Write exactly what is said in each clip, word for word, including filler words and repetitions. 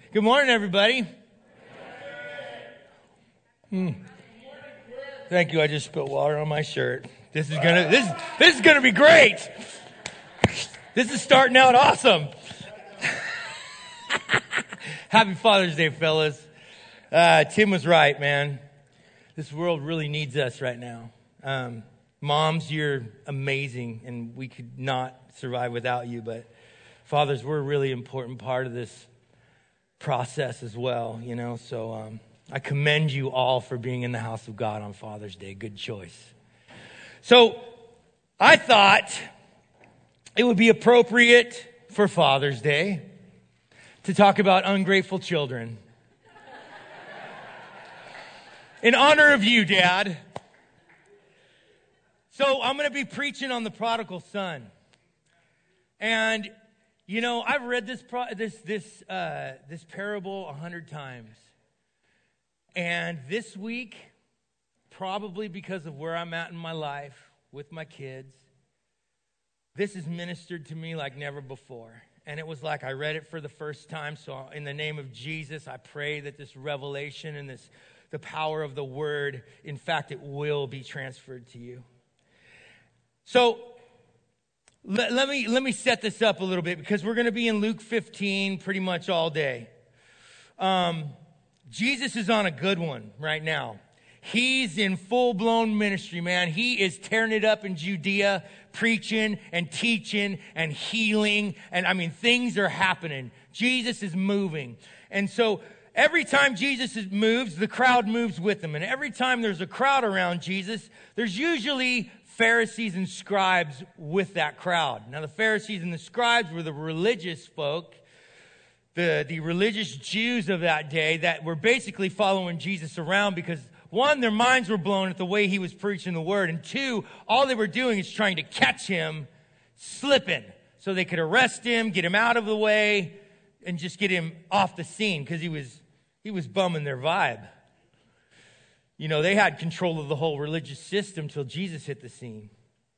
Good morning, everybody. Hmm. Thank you. I just spilled water on my shirt. This is gonna this this is gonna be great. This is starting out awesome. Happy Father's Day, fellas. Uh, Tim was right, man. This world really needs us right now. Um, moms, you're amazing, and we could not survive without you. But fathers, we're a really important part of this process as well, you know. So um, I commend you all for being in the house of God on Father's Day. Good choice. So I thought it would be appropriate for Father's Day to talk about ungrateful children. In honor of you, Dad. So I'm going to be preaching on the prodigal son. And, you know, I've read this pro- this this uh, this parable a hundred times. And this week, probably because of where I'm at in my life with my kids, this has ministered to me like never before. And it was like I read it for the first time. So in the name of Jesus, I pray that this revelation and this the power of the word, in fact, it will be transferred to you. So let, let me let me set this up a little bit, because we're going to be in Luke fifteen pretty much all day. Um, Jesus is on a good one right now. He's in full-blown ministry, man. He is tearing it up in Judea, preaching and teaching and healing. And I mean, things are happening. Jesus is moving. And so every time Jesus moves, the crowd moves with him. And every time there's a crowd around Jesus, there's usually Pharisees and scribes with that crowd. Now, the Pharisees and the scribes were the religious folk, the, the religious Jews of that day that were basically following Jesus around because, one, their minds were blown at the way he was preaching the word. And two, all they were doing is trying to catch him slipping so they could arrest him, get him out of the way, and just get him off the scene, because he was he was bumming their vibe. You know, they had control of the whole religious system till Jesus hit the scene.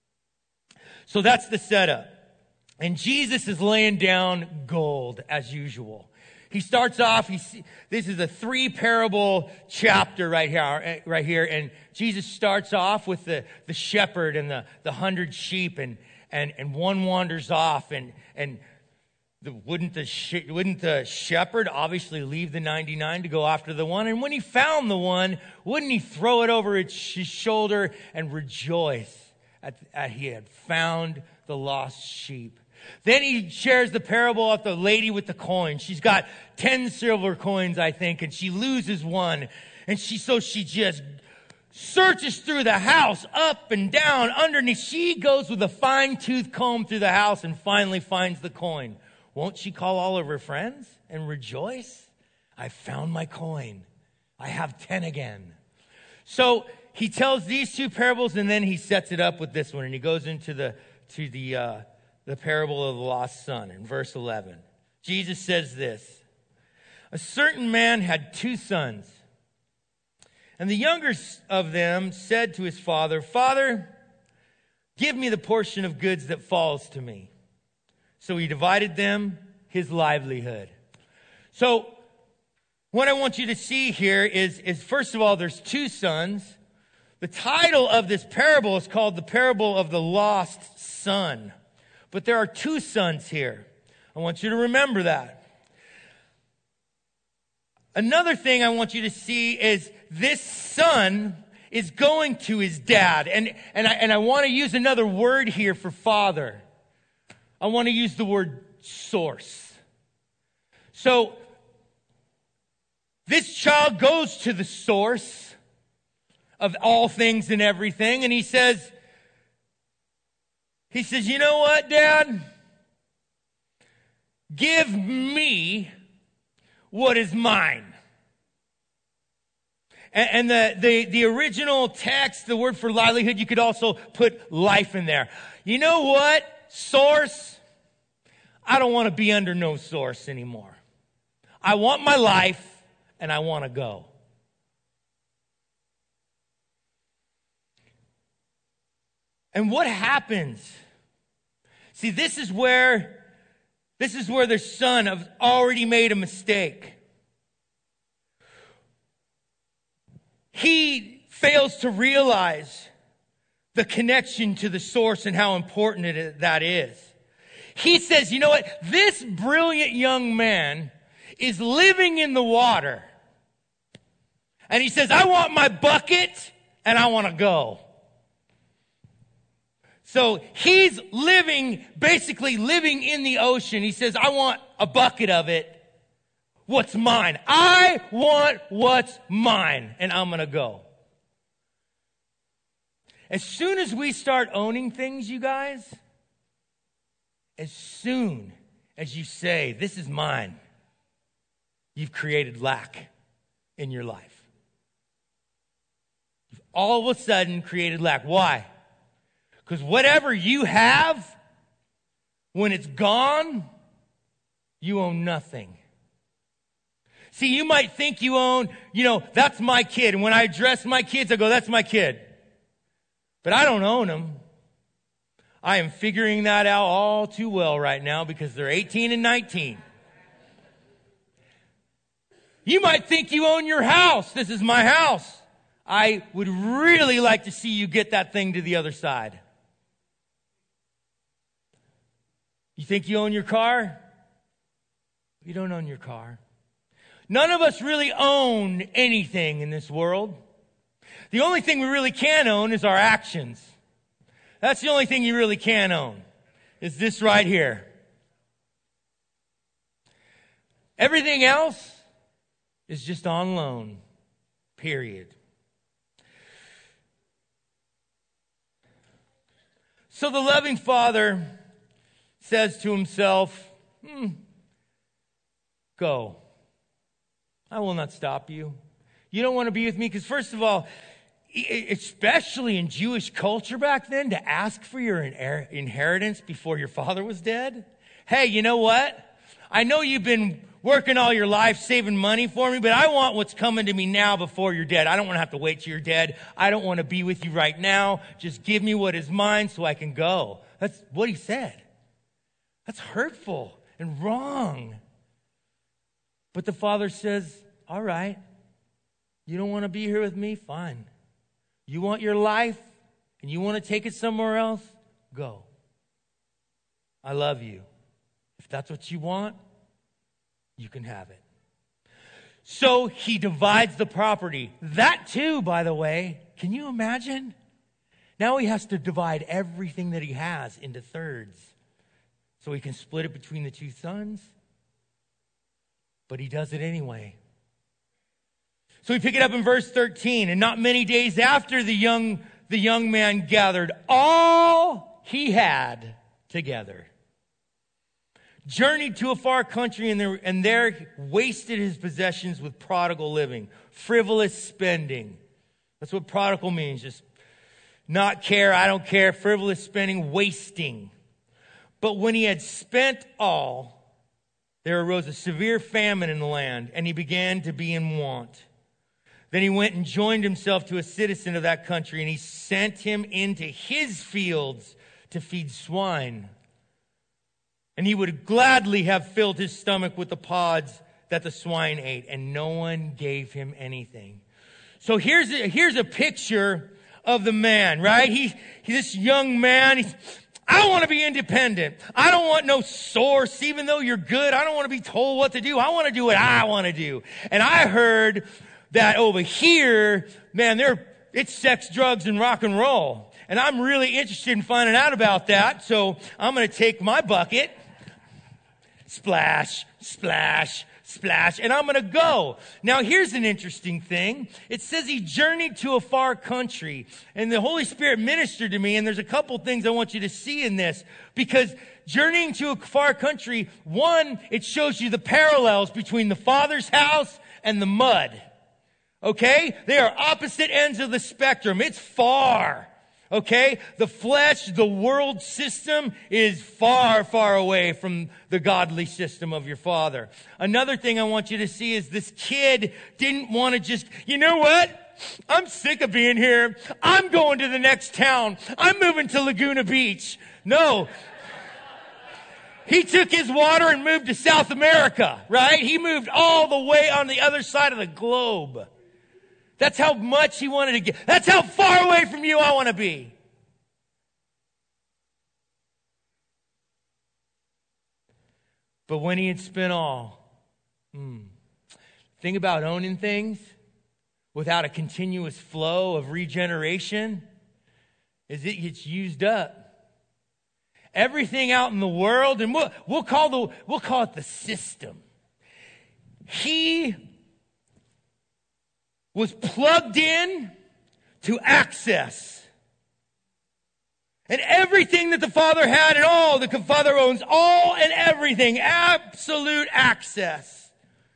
So that's the setup. And Jesus is laying down gold as usual. He starts off, he, this is a three parable chapter right here, right here. And Jesus starts off with the, the shepherd and the, the hundred sheep, and, and, and one wanders off, and, and the, wouldn't the, wouldn't the shepherd obviously leave the ninety-nine to go after the one? And when he found the one, wouldn't he throw it over his shoulder and rejoice at, at he had found the lost sheep? Then he shares the parable of the lady with the coin. She's got ten silver coins, I think, and she loses one. And she, so she just searches through the house, up and down, underneath. She goes with a fine-tooth comb through the house and finally finds the coin. Won't she call all of her friends and rejoice? I found my coin. I have ten again. So he tells these two parables, and then he sets it up with this one, and he goes into the to the uh, the parable of the lost son in verse eleven. Jesus says this: a certain man had two sons, and the younger of them said to his father, "Father, give me the portion of goods that falls to me." So he divided them his livelihood. So what I want you to see here is, is first of all, there's two sons. The title of this parable is called the parable of the lost son. But there are two sons here. I want you to remember that. Another thing I want you to see is this son is going to his dad. And, and I, and I want to use another word here for father. I want to use the word source. So this child goes to the source of all things and everything, and he says, he says, "You know what, Dad? Give me what is mine." And, and the, the, the original text, the word for livelihood, you could also put life in there. You know what? Source, I don't want to be under no source anymore. I want my life, and I want to go. And what happens? See, this is where This is where the son has already made a mistake. he fails to realize the connection to the source and how important it, that is. He says, you know what? This brilliant young man is living in the water. And he says, I want my bucket and I want to go. So he's living, basically living in the ocean. He says, I want a bucket of it. What's mine? I want what's mine, and I'm going to go. As soon as we start owning things, you guys, as soon as you say, this is mine, you've created lack in your life. You've all of a sudden created lack. Why? Because whatever you have, when it's gone, you own nothing. See, you might think you own, you know, that's my kid. And when I address my kids, I go, that's my kid. But I don't own them. I am figuring that out all too well right now because they're eighteen and nineteen. You might think you own your house. This is my house. I would really like to see you get that thing to the other side. You think you own your car? You don't own your car. None of us really own anything in this world. The only thing we really can own is our actions. That's the only thing you really can own, is this right here. Everything else is just on loan, period. So the loving Father says to himself, hmm, go. I will not stop you. You don't want to be with me? Because first of all, especially in Jewish culture back then, to ask for your inheritance before your father was dead. Hey, you know what? I know you've been working all your life saving money for me, but I want what's coming to me now before you're dead. I don't want to have to wait till you're dead. I don't want to be with you right now. Just give me what is mine so I can go. That's what he said. That's hurtful and wrong. But the Father says, all right, you don't want to be here with me? Fine. You want your life and you want to take it somewhere else? Go. I love you. If that's what you want, you can have it. So he divides the property. That too, by the way, can you imagine? Now he has to divide everything that he has into thirds so he can split it between the two sons. But he does it anyway. So we pick it up in verse thirteen. And not many days after the young, the young man gathered all he had together, journeyed to a far country, and there, and there wasted his possessions with prodigal living, frivolous spending. That's what prodigal means. Just not care, I don't care, frivolous spending, wasting. But when he had spent all, there arose a severe famine in the land, and he began to be in want. Then he went and joined himself to a citizen of that country, and he sent him into his fields to feed swine. And he would gladly have filled his stomach with the pods that the swine ate, and no one gave him anything. So here's a, here's a picture of the man, right? He, he this young man, he's, I want to be independent. I don't want no source, even though you're good. I don't want to be told what to do. I want to do what I want to do. And I heard that over here, man, there it's sex, drugs, and rock and roll. And I'm really interested in finding out about that. So I'm going to take my bucket, splash, splash, splash, and I'm going to go. Now, here's an interesting thing. It says he journeyed to a far country, and the Holy Spirit ministered to me, and there's a couple things I want you to see in this, because journeying to a far country, one, it shows you the parallels between the Father's house and the mud. Okay? They are opposite ends of the spectrum. It's far. Okay? The flesh, the world system is far, far away from the godly system of your Father. Another thing I want you to see is this kid didn't want to just, you know what? I'm sick of being here. I'm going to the next town. I'm moving to Laguna Beach. No. He took his water and moved to South America, right? He moved all the way on the other side of the globe That's how much he wanted to get. That's how far away from you I want to be. But when he had spent all, hmm, thing about owning things without a continuous flow of regeneration is it gets used up. Everything out in the world, and we'll, we'll call the we'll call it the system. He was plugged in to access. And everything that the Father had and all, the Father owns all and everything. Absolute access.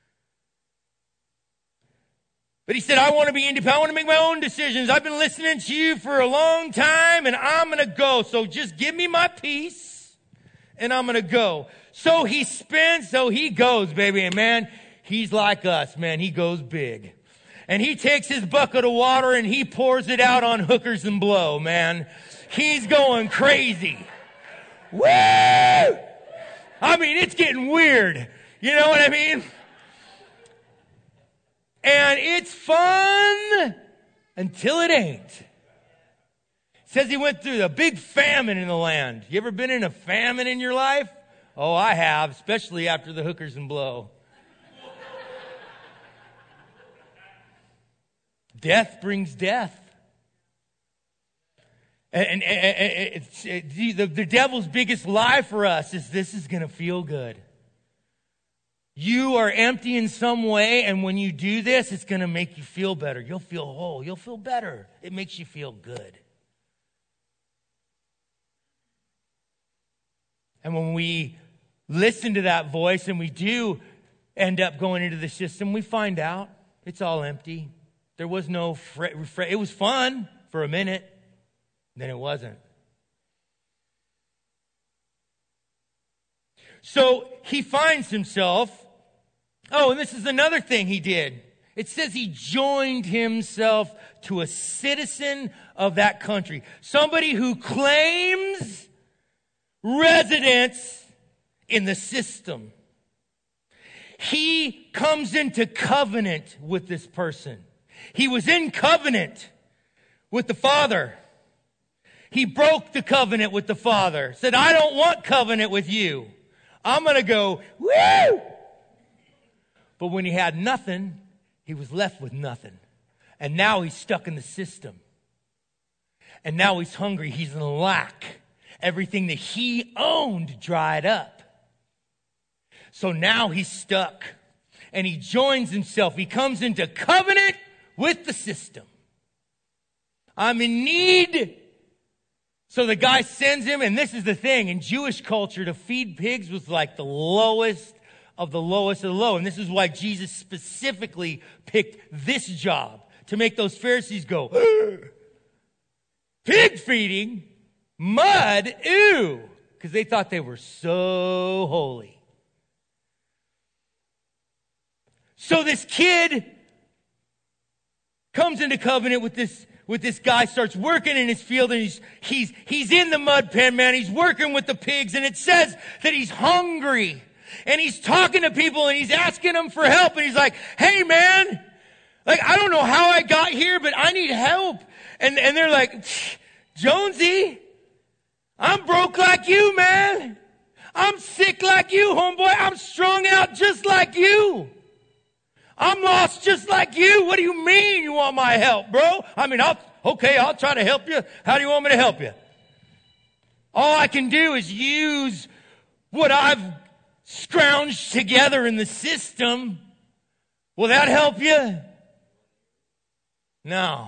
But he said, I want to be independent. I want to make my own decisions. I've been listening to you for a long time and I'm going to go. So just give me my peace and I'm going to go. So he spends, so he goes, baby. And man, he's like us, man. He goes big. And he takes his bucket of water and he pours it out on hookers and blow, man. He's going crazy. Woo! I mean, it's getting weird. You know what I mean? And it's fun until it ain't. It says he went through a big famine in the land. You ever been in a famine in your life? Oh, I have, especially after the hookers and blow. Death brings death. And, and, and it's, it, the, the devil's biggest lie for us is this is going to feel good. You are empty in some way, and when you do this, it's going to make you feel better. You'll feel whole. You'll feel better. It makes you feel good. And when we listen to that voice and we do end up going into the system, we find out it's all empty. There was no, fre- refre- it was fun for a minute, then it wasn't. So he finds himself, oh, and this is another thing he did. It says he joined himself to a citizen of that country. Somebody who claims residence in the system. He comes into covenant with this person. He was in covenant with the Father. He broke the covenant with the Father. Said, I don't want covenant with you. I'm going to go, woo! But when he had nothing, he was left with nothing. And now he's stuck in the system. And now he's hungry. He's in lack. Everything that he owned dried up. So now he's stuck. And he joins himself. He comes into covenant with the system. I'm in need. So the guy sends him, and this is the thing, in Jewish culture, to feed pigs was like the lowest of the lowest of the low. And this is why Jesus specifically picked this job, to make those Pharisees go, pig feeding, mud, ew, because they thought they were so holy. So this kid comes into covenant with this with this guy, starts working in his field, and he's he's he's in the mud pen, man. He's working with the pigs, and it says that he's hungry. And he's talking to people, and he's asking them for help, and he's like, hey, man, like, I don't know how I got here, but I need help. And and they're like, Jonesy, I'm broke like you, man. I'm sick like you, homeboy. I'm strung out just like you. I'm lost just like you. What do you mean you want my help, bro? I mean, I'll, okay, I'll try to help you. How do you want me to help you? All I can do is use what I've scrounged together in the system. Will that help you? No.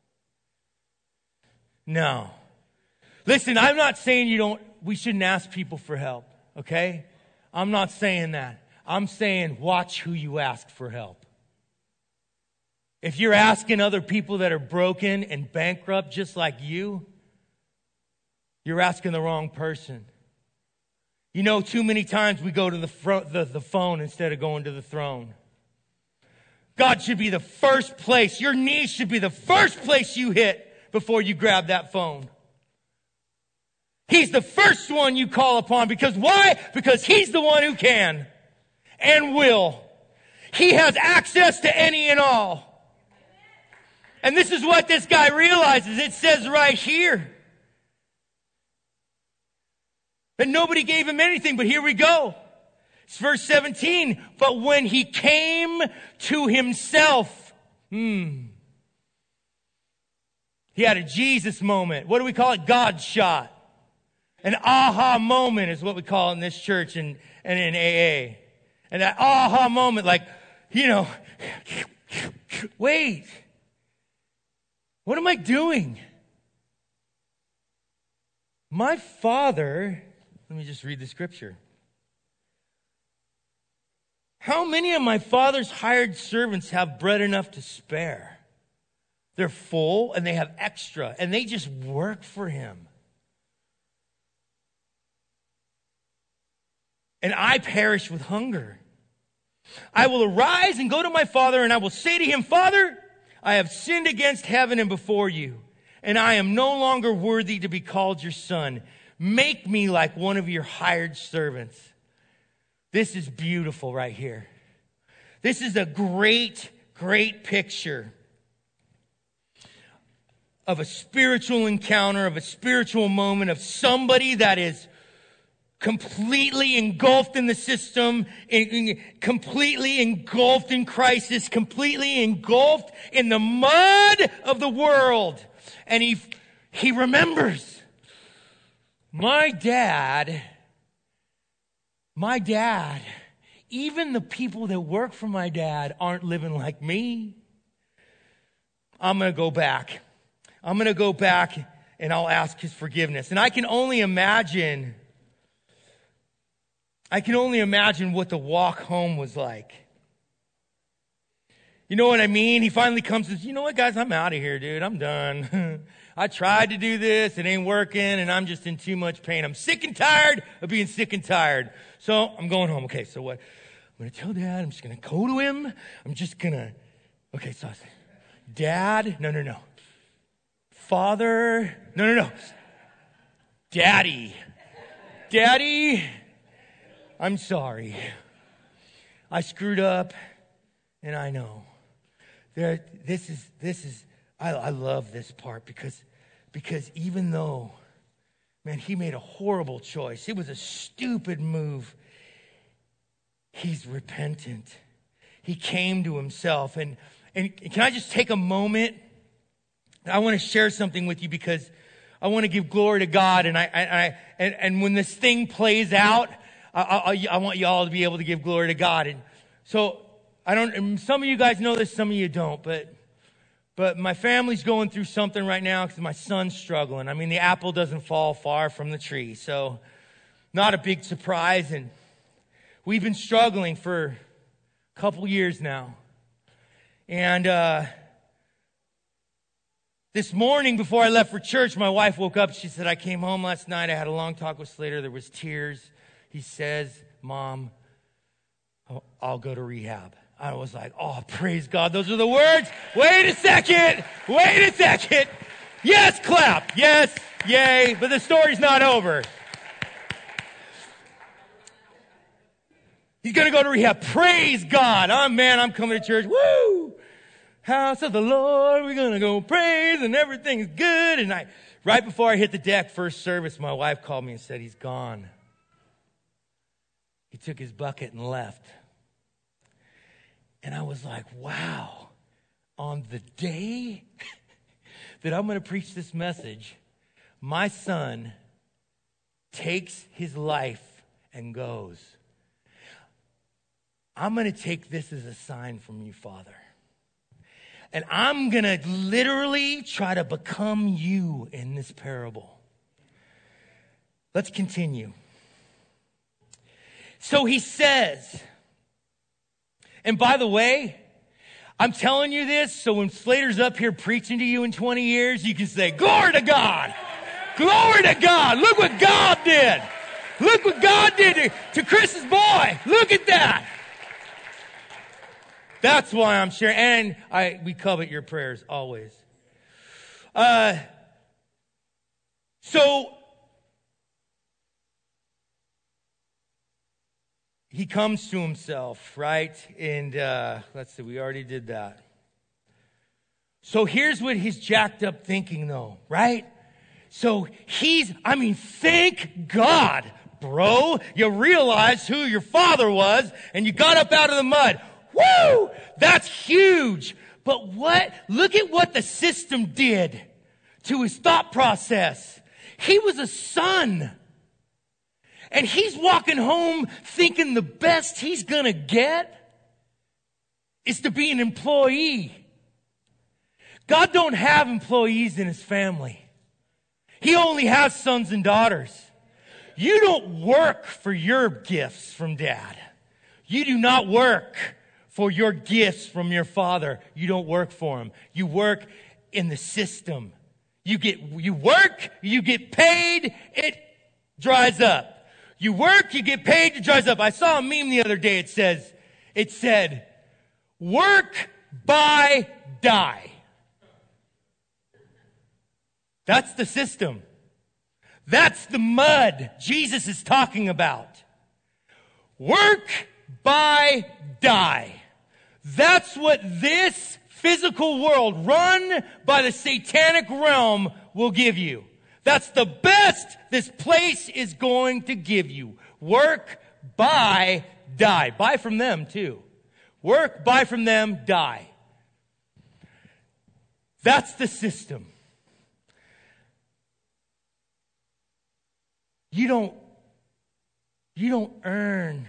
No. Listen, I'm not saying you don't, we shouldn't ask people for help, okay? I'm not saying that. I'm saying watch who you ask for help. If you're asking other people that are broken and bankrupt just like you, you're asking the wrong person. You know, too many times we go to the, fro- the, the phone instead of going to the throne. God should be the first place. Your knees should be the first place you hit before you grab that phone. He's the first one you call upon. Because why? Because he's the one who can and will. He has access to any and all. And this is what this guy realizes. It says right here that nobody gave him anything, but here we go. It's verse seventeen. But when he came to himself, hmm, he had a Jesus moment. What do we call it? God shot. An aha moment is what we call it in this church and, and in A A. And that aha moment, like, you know, wait, what am I doing? My Father, let me just read the scripture. How many of my Father's hired servants have bread enough to spare? They're full and they have extra and they just work for him. And I perish with hunger. I will arise and go to my father, and I will say to him, Father, I have sinned against heaven and before you, and I am no longer worthy to be called your son. Make me like one of your hired servants. This is beautiful right here. This is a great, great picture of a spiritual encounter, of a spiritual moment, of somebody that is completely engulfed in the system, in, in, completely engulfed in crisis, completely engulfed in the mud of the world. And he, he remembers, my dad, my dad, even the people that work for my dad aren't living like me. I'm going to go back. I'm going to go back and I'll ask his forgiveness. And I can only imagine I can only imagine what the walk home was like. You know what I mean? He finally comes and says, you know what, guys, I'm out of here, dude. I'm done. I tried to do this. It ain't working, and I'm just in too much pain. I'm sick and tired of being sick and tired. So I'm going home. Okay, so what? I'm going to tell Dad. I'm just going to go to him. I'm just going to, okay, so I say, Dad, no, no, no. Father, no, no, no. Daddy. Daddy. I'm sorry. I screwed up, and I know. There, this is, this is, I, I love this part because, because even though, man, he made a horrible choice. It was a stupid move. He's repentant. He came to himself. And, and can I just take a moment? I want to share something with you because I want to give glory to God. And I, I, I and, and when this thing plays out, I, I, I want you all to be able to give glory to God. And so I don't, some of you guys know this, some of you don't, but, but my family's going through something right now because my son's struggling. I mean, the apple doesn't fall far from the tree. So not a big surprise. And we've been struggling for a couple years now. And, uh, this morning before I left for church, my wife woke up. She said, I came home last night. I had a long talk with Slater. There was tears. He says, Mom, I'll go to rehab. I was like, oh, praise God. Those are the words. Wait a second. Wait a second. Yes, clap. Yes, yay. But the story's not over. He's going to go to rehab. Praise God. Oh, man, I'm coming to church. Woo. House of the Lord. We're going to go praise and everything's good. And I, right before I hit the deck, first service, my wife called me and said, he's gone. He took his bucket and left. And I was like, wow, on the day that I'm going to preach this message, my son takes his life and goes. I'm going to take this as a sign from you, Father. And I'm going to literally try to become you in this parable. Let's continue. So he says, and by the way, I'm telling you this so when Slater's up here preaching to you in twenty years, you can say, glory to God. Glory to God. Look what God did. Look what God did to, to Chris's boy. Look at that. That's why I'm sharing. And I, we covet your prayers always. Uh, so, he comes to himself, right? And uh, let's see, we already did that. So here's what he's jacked up thinking though, right? So he's, I mean, thank God, bro, you realized who your father was and you got up out of the mud. Woo! That's huge. But what, look at what the system did to his thought process. He was a son. And he's walking home thinking the best he's gonna get is to be an employee. God don't have employees in his family. He only has sons and daughters. You don't work for your gifts from dad. You do not work for your gifts from your father. You don't work for him. You work in the system. You get, you work, you get paid, it dries up. You work, you get paid, it dries up. I saw a meme the other day. It says, it said, work, buy, die. That's the system. That's the mud Jesus is talking about. Work, buy, die. That's what this physical world run by the satanic realm will give you. That's the best this place is going to give you. Work, buy, die. Buy from them too. Work, buy from them, die. That's the system. You don't, you don't earn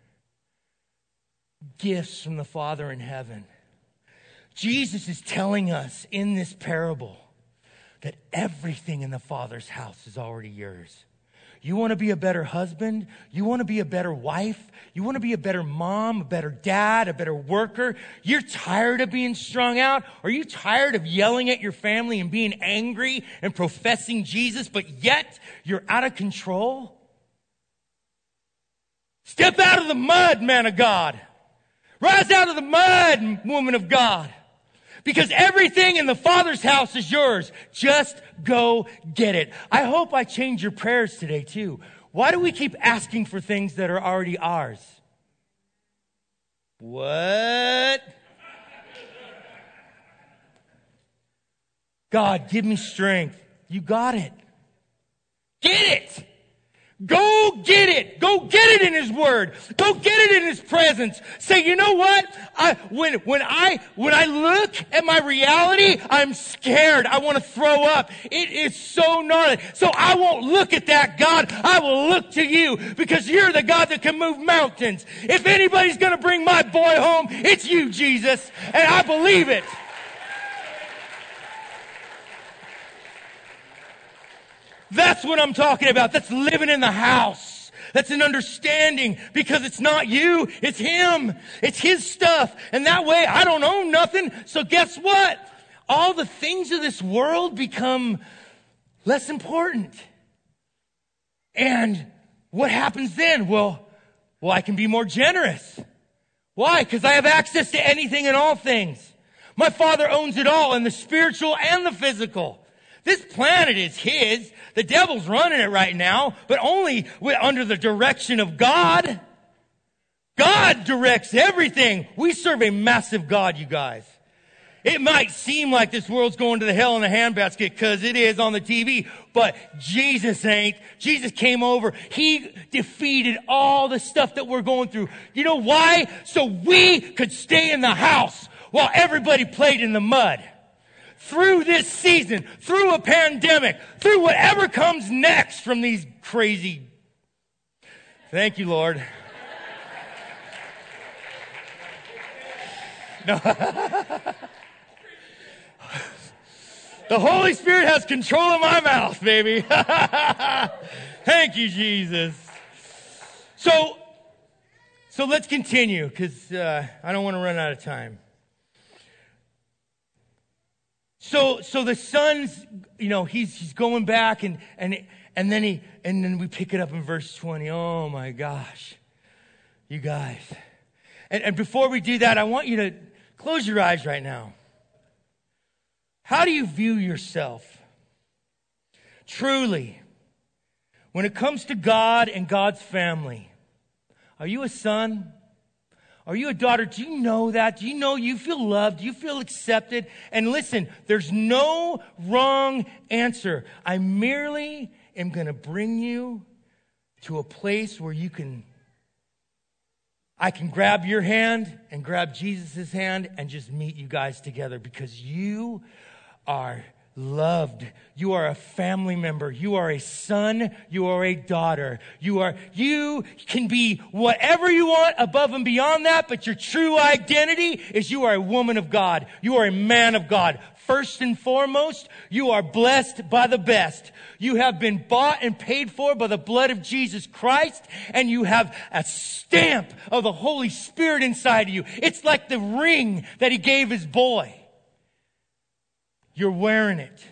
gifts from the Father in heaven. Jesus is telling us in this parable that everything in the Father's house is already yours. You want to be a better husband? You want to be a better wife? You want to be a better mom, a better dad, a better worker? You're tired of being strung out? Are you tired of yelling at your family and being angry and professing Jesus, but yet you're out of control? Step out of the mud, man of God. Rise out of the mud, woman of God. Because everything in the Father's house is yours. Just go get it. I hope I change your prayers today too. Why do we keep asking for things that are already ours? What? God, give me strength. You got it. Get it. Go get it. Go get it in His Word. Go get it in His presence. Say, you know what? I, when, when I, when I look at my reality, I'm scared. I want to throw up. It is so gnarly. So I won't look at that, God. I will look to you because you're the God that can move mountains. If anybody's going to bring my boy home, it's you, Jesus. And I believe it. That's what I'm talking about. That's living in the house. That's an understanding because it's not you, it's Him. It's His stuff. And that way I don't own nothing. So guess what? All the things of this world become less important. And what happens then? Well, well, I can be more generous. Why? Because I have access to anything and all things. My Father owns it all, in the spiritual and the physical. This planet is His. The devil's running it right now, but only under the direction of God. God directs everything. We serve a massive God, you guys. It might seem like this world's going to the hell in a handbasket because it is on the T V, but Jesus ain't. Jesus came over. He defeated all the stuff that we're going through. You know why? So we could stay in the house while everybody played in the mud. Through this season, through a pandemic, through whatever comes next from these crazy. Thank you, Lord. No. The Holy Spirit has control of my mouth, baby. Thank you, Jesus. So, so let's continue because uh, I don't want to run out of time. So, so the son's, you know, he's, he's going back and, and, and then he, and then we pick it up in verse twenty. Oh my gosh, you guys. And, and before we do that, I want you to close your eyes right now. How do you view yourself? Truly, when it comes to God and God's family, are you a son? Are you a daughter? Do you know that? Do you know you feel loved? Do you feel accepted? And listen, there's no wrong answer. I merely am going to bring you to a place where you can, I can grab your hand and grab Jesus' hand and just meet you guys together, because you are loved. You are a family member. You are a son. You are a daughter. You are, you can be whatever you want above and beyond that, but your true identity is you are a woman of God. You are a man of God. First and foremost, you are blessed by the best. You have been bought and paid for by the blood of Jesus Christ, and you have a stamp of the Holy Spirit inside of you. It's like the ring that he gave his boy. You're wearing it.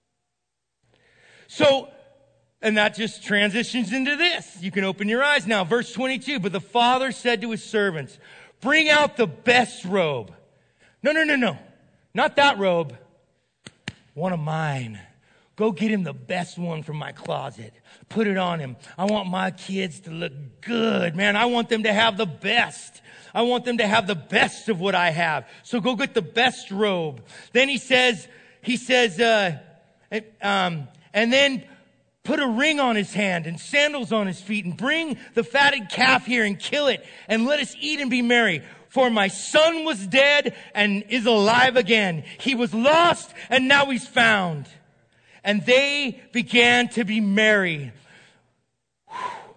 So, and that just transitions into this. You can open your eyes now. Verse twenty-two, but the father said to his servants, bring out the best robe. No, no, no, no. Not that robe. One of mine. Go get him the best one from my closet. Put it on him. I want my kids to look good, man. I want them to have the best. I want them to have the best of what I have. So go get the best robe. Then he says, He says, uh, um, and then put a ring on his hand and sandals on his feet, and bring the fatted calf here and kill it, and let us eat and be merry. For my son was dead and is alive again. He was lost and now he's found. And they began to be merry. Whew.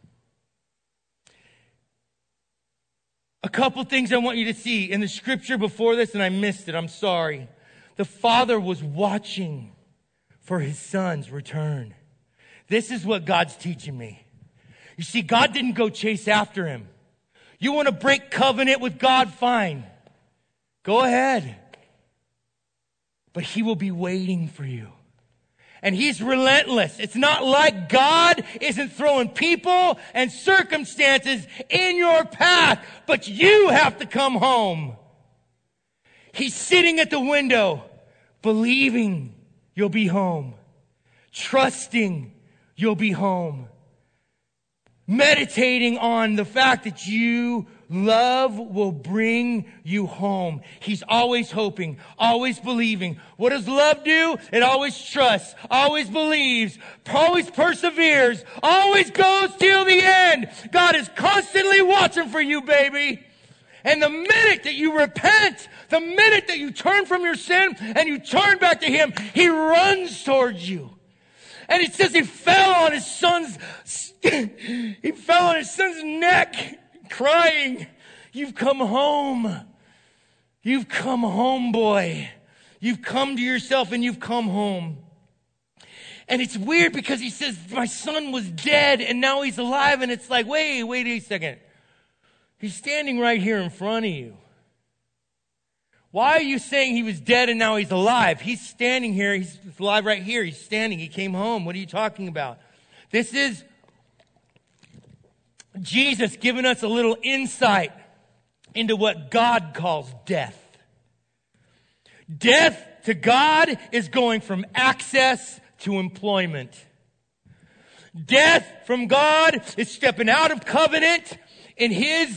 A couple things I want you to see in the scripture before this, and I missed it. I'm sorry. The father was watching for his son's return. This is what God's teaching me. You see, God didn't go chase after him. You want to break covenant with God? Fine. Go ahead. But he will be waiting for you. And he's relentless. It's not like God isn't throwing people and circumstances in your path, but you have to come home. He's sitting at the window, believing you'll be home, trusting you'll be home, meditating on the fact that you love will bring you home. He's always hoping, always believing. What does love do? It always trusts, always believes, always perseveres, always goes till the end. God is constantly watching for you, baby. And the minute that you repent, the minute that you turn from your sin and you turn back to him, he runs towards you. And it says he fell on his son's, he fell on his son's neck, crying, you've come home. You've come home, boy. You've come to yourself and you've come home. And it's weird because he says, my son was dead and now he's alive. And it's like, wait, wait a second. He's standing right here in front of you. Why are you saying he was dead and now he's alive? He's standing here. He's alive right here. He's standing. He came home. What are you talking about? This is Jesus giving us a little insight into what God calls death. Death to God is going from access to employment. Death from God is stepping out of covenant in his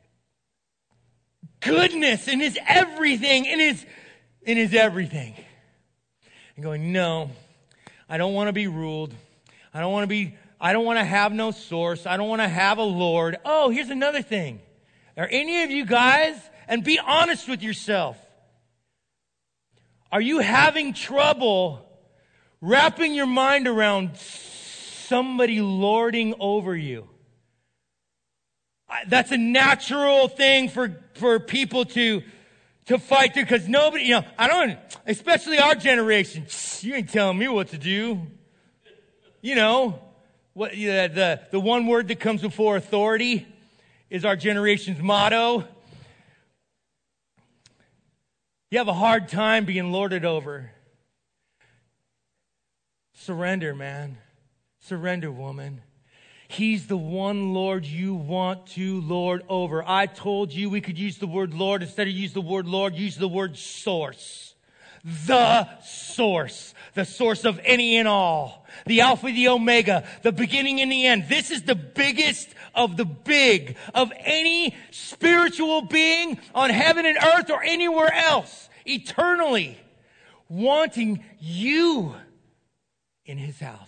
goodness, in his everything, in his, in his everything. And going, no, I don't want to be ruled. I don't want to be, I don't want to have no source. I don't want to have a Lord. Oh, here's another thing. Are any of you guys, and be honest with yourself, are you having trouble wrapping your mind around somebody lording over you? That's a natural thing for, for people to, to fight through, because nobody, you know, I don't, especially our generation, you ain't telling me what to do. You know, what, yeah, the, the one word that comes before authority is our generation's motto. You have a hard time being lorded over. Surrender, man. Surrender, woman. He's the one Lord you want to lord over. I told you we could use the word Lord. Instead of use the word Lord, use the word source. the source, the source of any and all, the Alpha, the Omega, the beginning and the end. This is the biggest of the big of any spiritual being on heaven and earth or anywhere else, eternally wanting you in his house.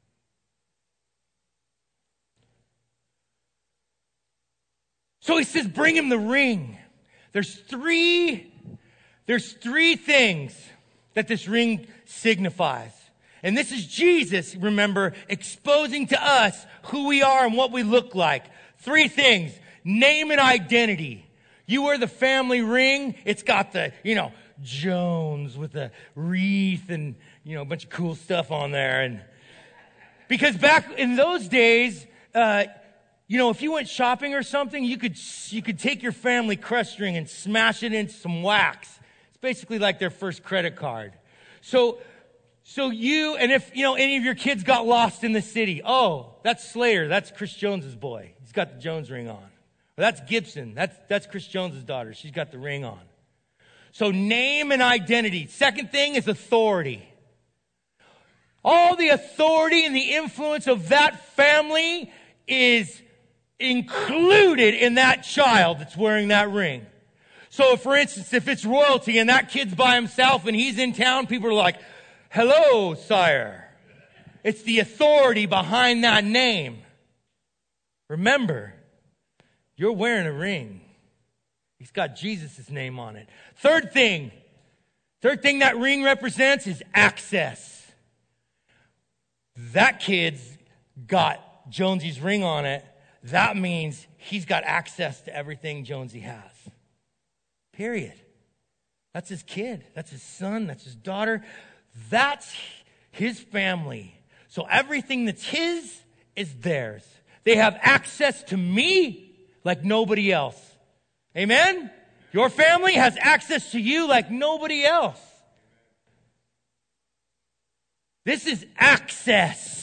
So he says, bring him the ring. There's three, there's three things that this ring signifies. And this is Jesus, remember, exposing to us who we are and what we look like. Three things. Name and identity. You wear the family ring. It's got the, you know, Jones with a wreath and, you know, a bunch of cool stuff on there. And because back in those days, uh, you know, if you went shopping or something, you could you could take your family crest ring and smash it into some wax. It's basically like their first credit card. So, so you, and if, you know, any of your kids got lost in the city, oh, that's Slayer. That's Chris Jones's boy. He's got the Jones ring on. Or that's Gibson. That's, that's Chris Jones's daughter. She's got the ring on. So name and identity. Second thing is authority. All the authority and the influence of that family is included in that child that's wearing that ring. So, for instance, if it's royalty and that kid's by himself and he's in town, people are like, hello, sire. It's the authority behind that name. Remember, you're wearing a ring. He's got Jesus' name on it. Third thing, third thing that ring represents is access. That kid's got Jonesy's ring on it. That means he's got access to everything Jonesy has. Period. That's his kid. That's his son. That's his daughter. That's his family. So everything that's his is theirs. They have access to me like nobody else. Amen? Your family has access to you like nobody else. This is access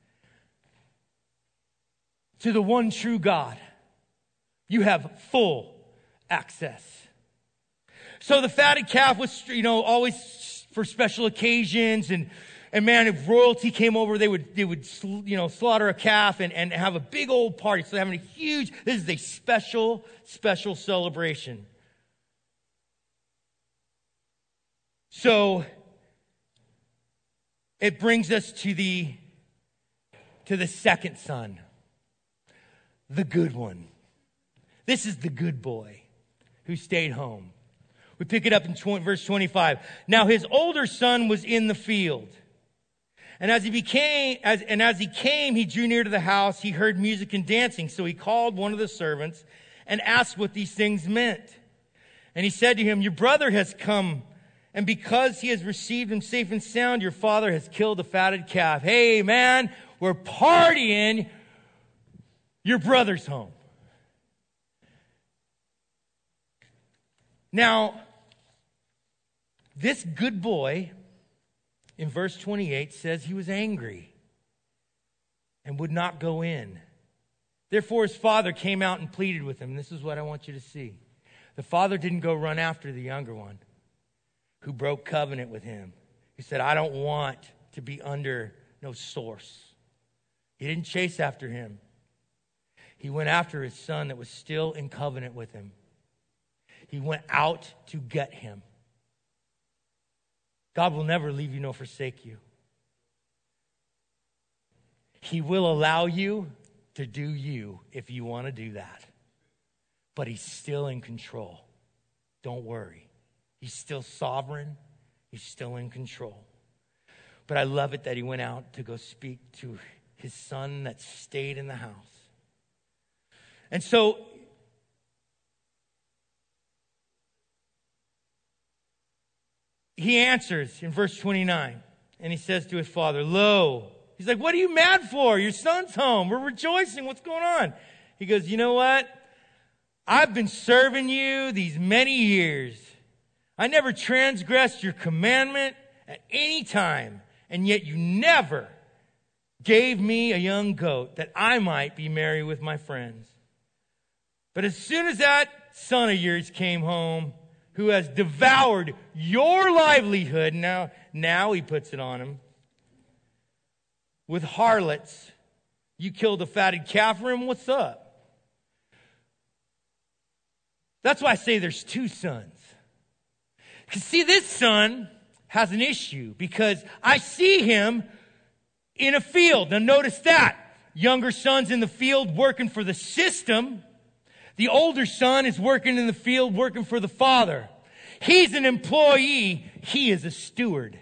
to the one true God. You have full access. So the fatted calf was, you know, always for special occasions, and and man, if royalty came over, they would they would you know slaughter a calf and, and have a big old party. So they're having a huge. This is a special special celebration. So it brings us to the to the second son. The good one. This is the good boy who stayed home. We pick it up in verse twenty-five. Now his older son was in the field. And as he became, as, and as he came, he drew near to the house. He heard music and dancing. So he called one of the servants and asked what these things meant. And he said to him, your brother has come. And because he has received him safe and sound, your father has killed a fatted calf. Hey man, we're partying. Your brother's home. Now, this good boy in verse twenty-eight says he was angry and would not go in. Therefore, his father came out and pleaded with him. This is what I want you to see. The father didn't go run after the younger one who broke covenant with him. He said, I don't want to be under no source. He didn't chase after him. He went after his son that was still in covenant with him. He went out to get him. God will never leave you nor forsake you. He will allow you to do you if you want to do that. But he's still in control. Don't worry. He's still sovereign. He's still in control. But I love it that he went out to go speak to his son that stayed in the house. And so, he answers in verse twenty-nine, and he says to his father, lo, he's like, what are you mad for? Your son's home. We're rejoicing. What's going on? He goes, you know what? I've been serving you these many years. I never transgressed your commandment at any time, and yet you never gave me a young goat that I might be merry with my friends. But as soon as that son of yours came home, who has devoured your livelihood, now, now he puts it on him, with harlots. You killed a fatted calf for him, what's up? That's why I say there's two sons. Because see, this son has an issue because I see him in a field. Now notice that. Younger son's in the field working for the system. The older son is working in the field working for the father. He's an employee. He is a steward.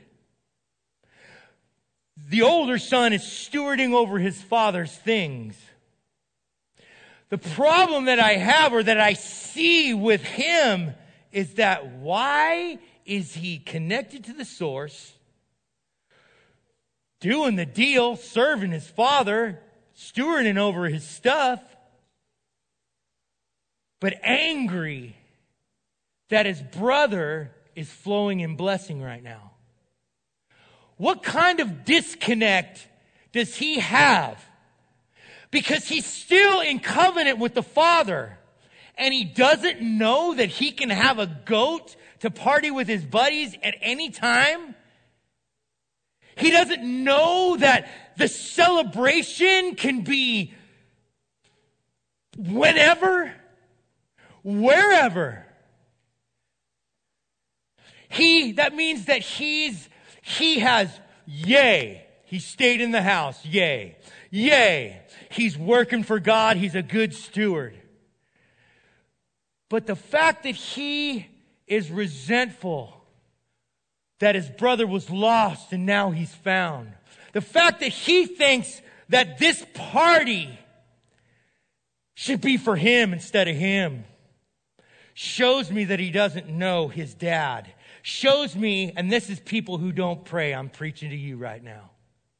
The older son is stewarding over his father's things. The problem that I have or that I see with him is that why is he connected to the source, doing the deal, serving his father, stewarding over his stuff, but angry that his brother is flowing in blessing right now? What kind of disconnect does he have? Because he's still in covenant with the Father, and he doesn't know that he can have a goat to party with his buddies at any time. He doesn't know that the celebration can be whenever, wherever. He, that means that he's, he has, yay, he stayed in the house, yay, yay, he's working for God, he's a good steward. But the fact that he is resentful that his brother was lost and now he's found, the fact that he thinks that this party should be for him instead of him, shows me that he doesn't know his dad. Shows me, and this is people who don't pray, I'm preaching to you right now.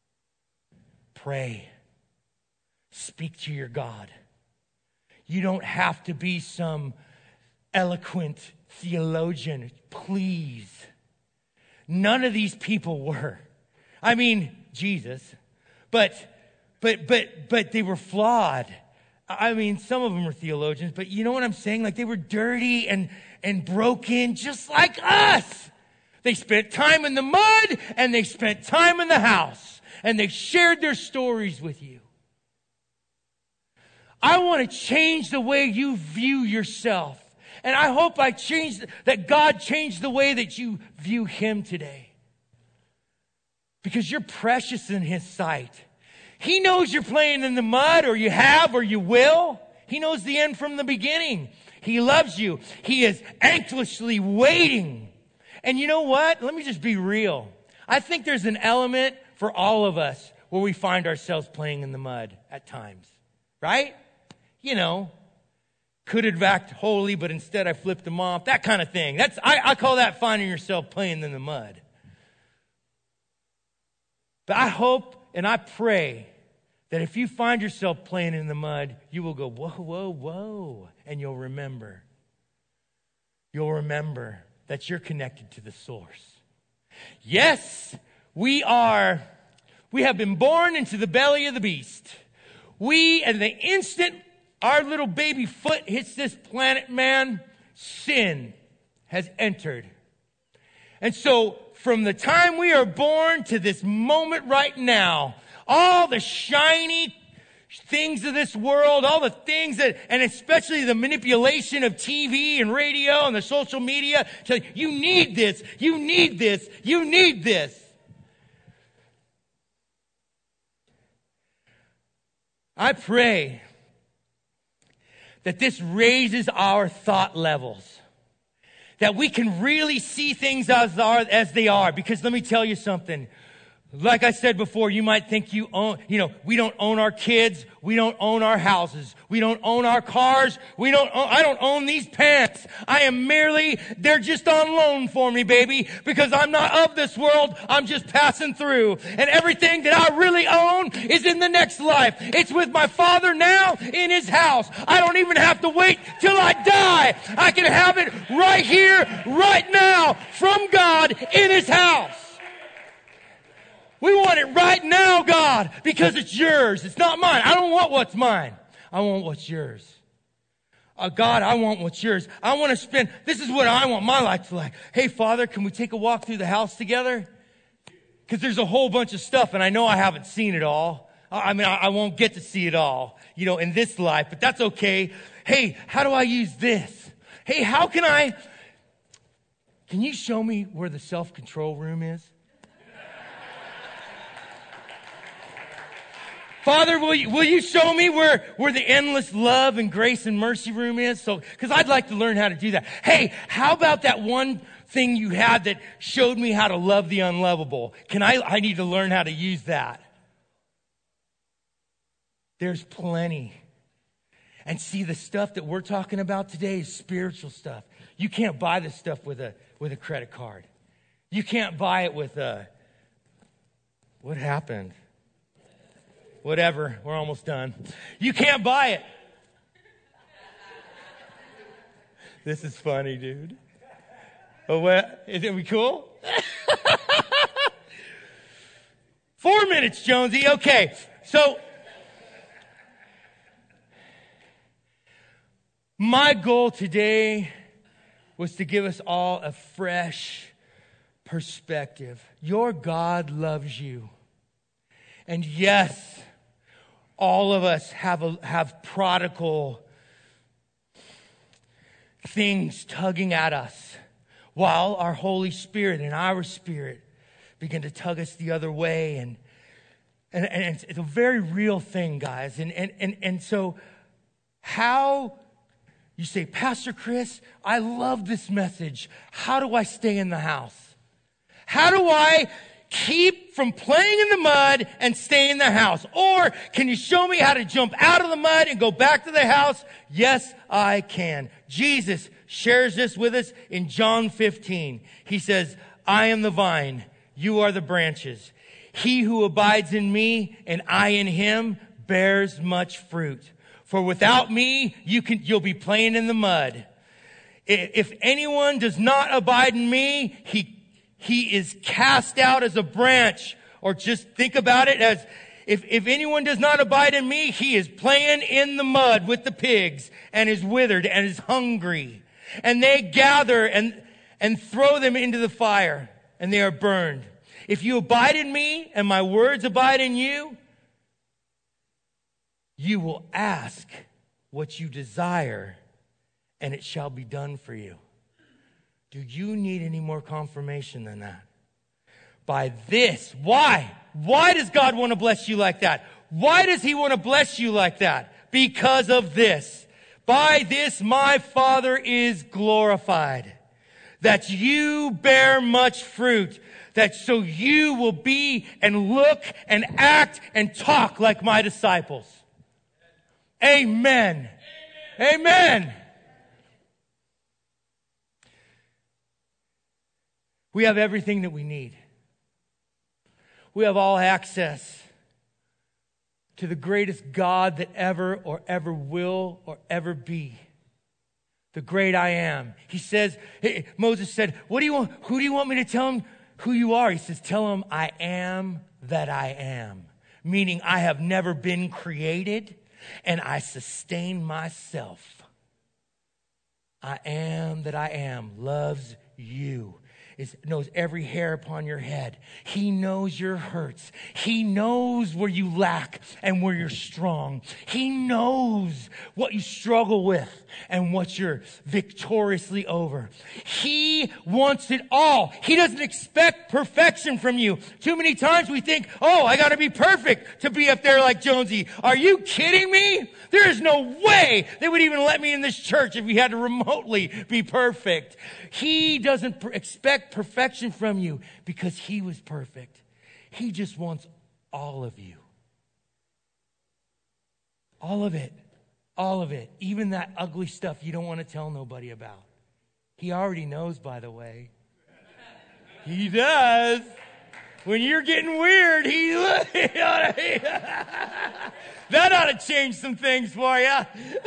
Pray. Speak to your God. You don't have to be some eloquent theologian. Please. None of these people were. I mean, Jesus. But, but, but, but they were flawed. I mean, some of them were theologians, but you know what I'm saying? Like they were dirty and, and broken just like us. They spent time in the mud and they spent time in the house and they shared their stories with you. I want to change the way you view yourself. And I hope I change, that God changed the way that you view him today. Because you're precious in his sight. He knows you're playing in the mud, or you have, or you will. He knows the end from the beginning. He loves you. He is anxiously waiting. And you know what? Let me just be real. I think there's an element for all of us where we find ourselves playing in the mud at times. Right? You know, could have acted holy, but instead I flipped them off. That kind of thing. That's I, I call that finding yourself playing in the mud. But I hope and I pray that if you find yourself playing in the mud, you will go, whoa, whoa, whoa. And you'll remember. You'll remember that you're connected to the source. Yes, we are, we have been born into the belly of the beast. We, and the instant our little baby foot hits this planet, man, sin has entered. And so from the time we are born to this moment right now, all the shiny things of this world, all the things that, and especially the manipulation of T V and radio and the social media, tell you, you need this, you need this, you need this. I pray that this raises our thought levels. That we can really see things as, are, as they are. Because let me tell you something. Like I said before, you might think you own, you know, we don't own our kids. We don't own our houses. We don't own our cars. We don't own, I don't own these pants. I am merely, they're just on loan for me, baby, because I'm not of this world. I'm just passing through. And everything that I really own is in the next life. It's with my Father now in his house. I don't even have to wait till I die. I can have it right here, right now, from God in his house. We want it right now, God, because it's yours. It's not mine. I don't want what's mine. I want what's yours. Uh, God, I want what's yours. I want to spend, this is what I want my life to like. Hey, Father, can we take a walk through the house together? Because there's a whole bunch of stuff, and I know I haven't seen it all. I mean, I, I won't get to see it all, you know, in this life, but that's okay. Hey, how do I use this? Hey, how can I, can you show me where the self-control room is? Father, will you, will you show me where, where the endless love and grace and mercy room is? So, because I'd like to learn how to do that. Hey, how about that one thing you had that showed me how to love the unlovable? Can I, I need to learn how to use that. There's plenty. And see, the stuff that we're talking about today is spiritual stuff. You can't buy this stuff with a, with a credit card. You can't buy it with a, what happened? Whatever, we're almost done. You can't buy it. This is funny, dude. Oh, what? Is it we cool? Four minutes, Jonesy. Okay, so my goal today was to give us all a fresh perspective. Your God loves you. And yes, all of us have a, have prodigal things tugging at us, while our Holy Spirit and our spirit begin to tug us the other way. And and, and it's, it's a very real thing, guys. And, and and and so how you say, Pastor Chris, I love this message. How do I stay in the house? How do I keep from playing in the mud and stay in the house? Or can you show me how to jump out of the mud and go back to the house? Yes, I can. Jesus shares this with us in John fifteen. He says, I am the vine, you are the branches. He who abides in me and I in him bears much fruit. For without me, you can, you'll be playing in the mud. If anyone does not abide in me, he He is cast out as a branch. Or just think about it as, if, if anyone does not abide in me, he is playing in the mud with the pigs and is withered and is hungry. And they gather and, and throw them into the fire and they are burned. If you abide in me and my words abide in you, you will ask what you desire and it shall be done for you. Do you need any more confirmation than that? By this, why? Why does God want to bless you like that? Why does he want to bless you like that? Because of this. By this my Father is glorified, that you bear much fruit, that so you will be and look and act and talk like my disciples. Amen. Amen. Amen. We have everything that we need. We have all access to the greatest God that ever or ever will or ever be. The great I am. He says, Moses said, what do you want? Who do you want me to tell him who you are? He says, tell him I am that I am. Meaning I have never been created and I sustain myself. I am that I am loves you. Is, knows every hair upon your head. He knows your hurts. He knows where you lack and where you're strong. He knows what you struggle with and what you're victoriously over. He wants it all. He doesn't expect perfection from you. Too many times we think, oh, I got to be perfect to be up there like Jonesy. Are you kidding me? There is no way they would even let me in this church if we had to remotely be perfect. He doesn't expect perfection from you because he was perfect. He just wants all of you. All of it. All of it. Even that ugly stuff you don't want to tell nobody about. He already knows, by the way. He does. When you're getting weird, he that ought to change some things for you.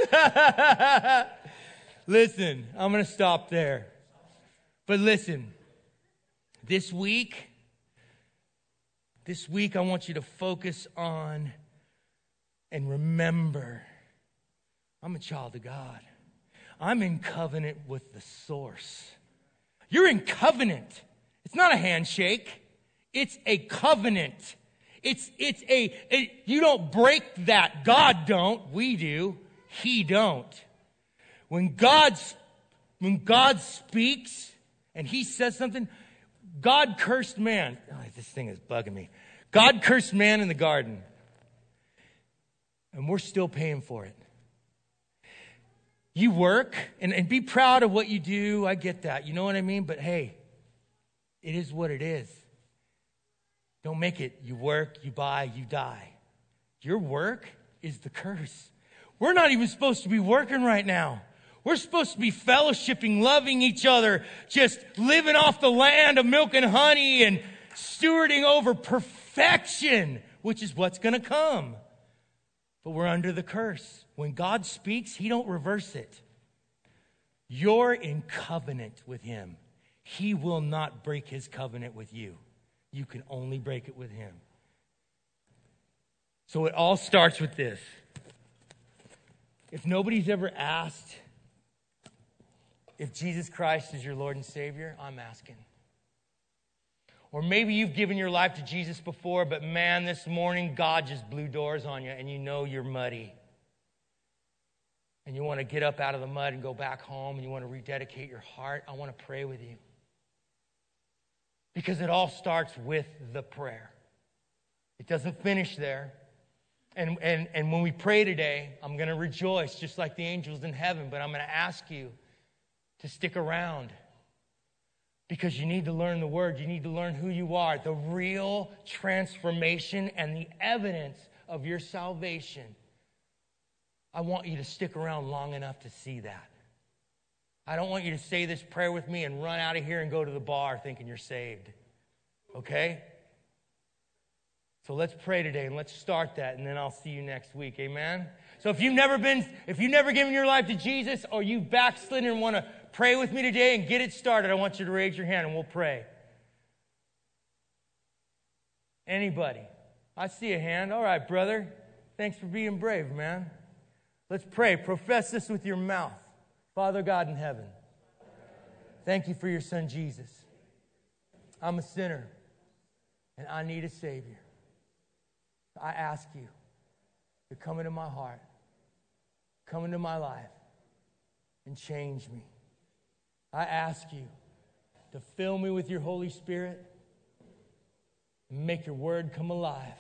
Listen, I'm going to stop there. But listen, this week, this week I want you to focus on and remember, I'm a child of God. I'm in covenant with the source. You're in covenant. It's not a handshake. It's a covenant. It's, it's a, it, you don't break that. God don't. We do. He don't. When God, when God speaks and he says something, God cursed man. Oh, this thing is bugging me. God cursed man in the garden. And we're still paying for it. You work and, and be proud of what you do. I get that. You know what I mean? But hey, it is what it is. Don't make it you work, you buy, you die. Your work is the curse. We're not even supposed to be working right now. We're supposed to be fellowshipping, loving each other, just living off the land of milk and honey and stewarding over perfection, which is what's going to come. But we're under the curse. When God speaks, he don't reverse it. You're in covenant with him. He will not break his covenant with you. You can only break it with him. So it all starts with this. If nobody's ever asked if Jesus Christ is your Lord and Savior, I'm asking. Or maybe you've given your life to Jesus before, but man, this morning God just blew doors on you and you know you're muddy. And you want to get up out of the mud and go back home and you want to rededicate your heart. I want to pray with you. Because it all starts with the prayer. It doesn't finish there. And, and, and when we pray today, I'm going to rejoice just like the angels in heaven, but I'm going to ask you to stick around. Because you need to learn the word. You need to learn who you are. The real transformation and the evidence of your salvation. I want you to stick around long enough to see that. I don't want you to say this prayer with me and run out of here and go to the bar thinking you're saved. Okay? So let's pray today and let's start that, and then I'll see you next week. Amen? So if you've never been, if you've never given your life to Jesus, or you backslidden and want to pray with me today and get it started, I want you to raise your hand and we'll pray. Anybody? I see a hand. All right, brother. Thanks for being brave, man. Let's pray. Profess this with your mouth. Father God in heaven, thank you for your son Jesus. I'm a sinner and I need a Savior. I ask you to come into my heart, come into my life, and change me. I ask you to fill me with your Holy Spirit and make your word come alive.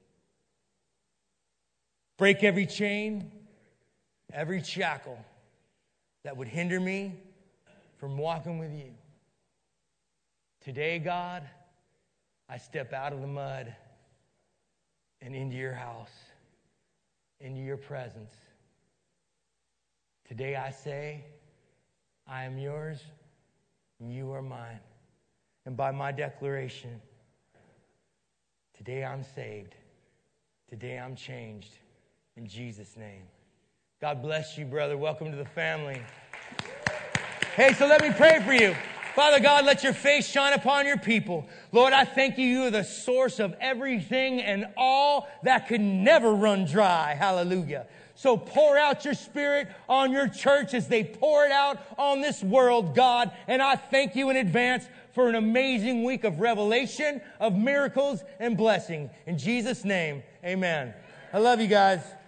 Break every chain, every shackle that would hinder me from walking with you. Today, God, I step out of the mud and into your house, into your presence. Today I say, I am yours and you are mine. And by my declaration, today I'm saved. Today I'm changed. In Jesus' name. God bless you, brother. Welcome to the family. Hey, so let me pray for you. Father God, let your face shine upon your people. Lord, I thank you. You are the source of everything and all that could never run dry. Hallelujah. So pour out your Spirit on your church as they pour it out on this world, God. And I thank you in advance for an amazing week of revelation, of miracles and blessing. In Jesus' name, amen. I love you guys.